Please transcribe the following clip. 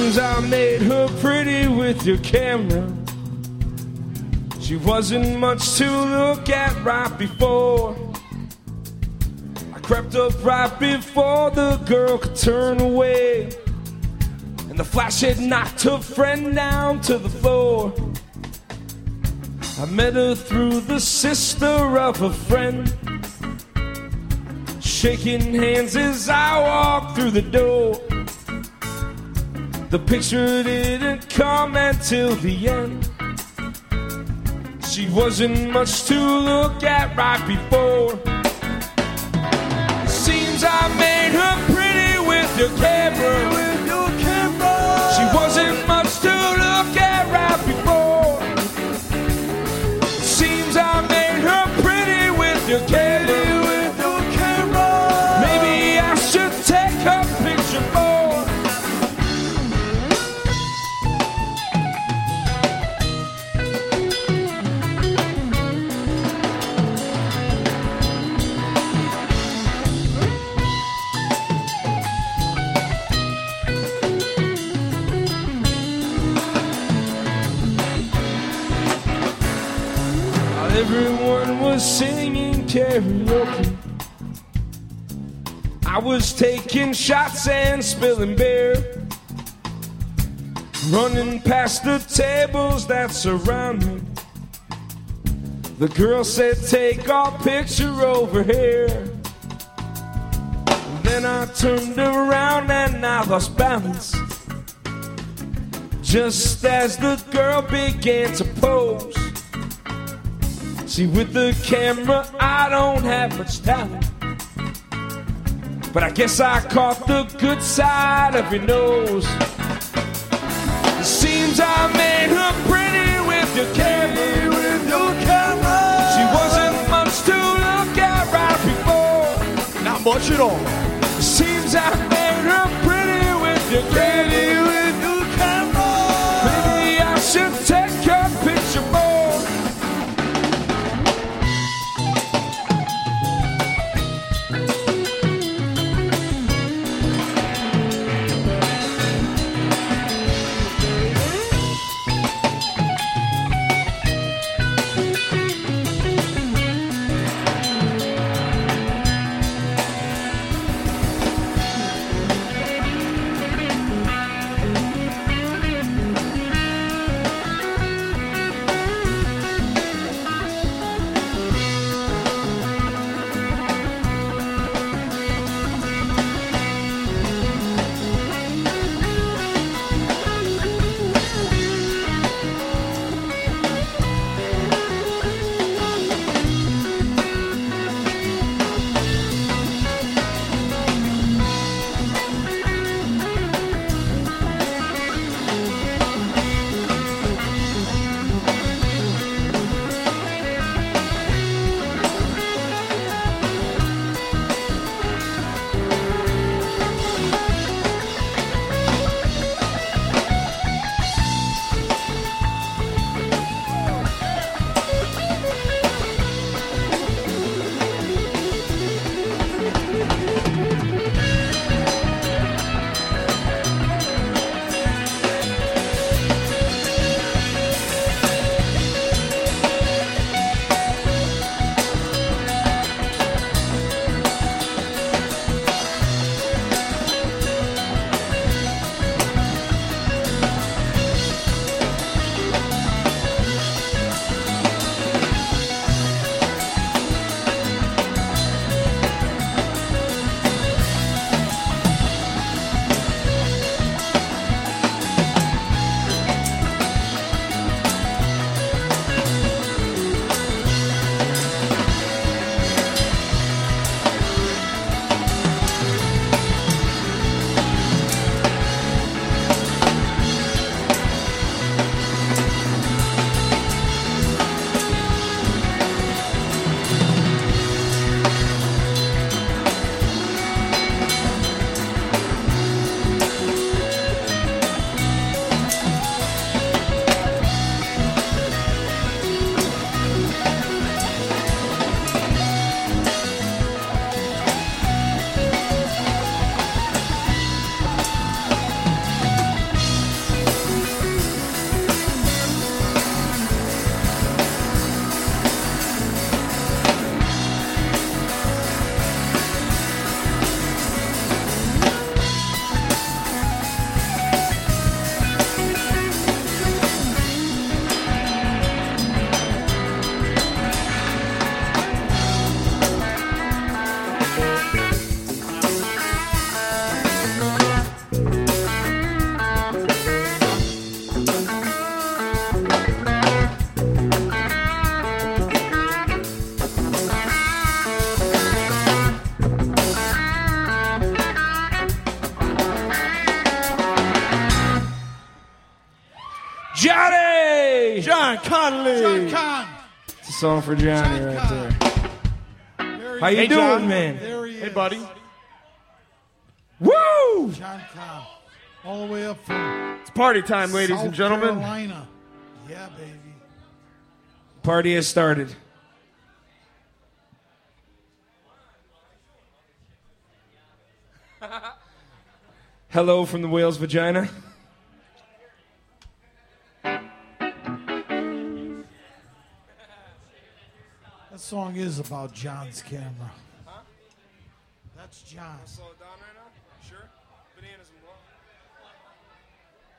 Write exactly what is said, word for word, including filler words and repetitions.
Seems I made her pretty with your camera. She wasn't much to look at right before. I crept up right before the girl could turn away, and the flash had knocked her friend down to the floor. I met her through the sister of a friend, shaking hands as I walked through the door. The picture didn't come until the end. She wasn't much to look at right before. Seems I made her pretty with your camera. With your camera. She wasn't much to look at right before. Seems I made her pretty with your camera. With your camera. Maybe I should take her picture more. Everyone was singing karaoke. I was taking shots and spilling beer, running past the tables that surround me. The girl said, take our picture over here. And then I turned around and I lost balance, just as the girl began to pose. See, with the camera, I don't have much talent, but I guess I caught the good side of your nose. It seems I made her pretty with your camera. With your camera. She wasn't much to look at right before. Not much at all. It seems I made her pretty with your camera. With your camera. Maybe I should take her picture more. Johnny! John Connolly! John Con! It's a song for Johnny John right Con. there. There How he you Hey, doing, John. man? There he Hey, is. buddy. Woo! John Con. All the way up from It's party time, ladies South and gentlemen. Carolina. Yeah, baby. Party has started. Hello from the whale's vagina. That song is about John's camera. Huh? That's John. Slow it down right now? Sure? Bananas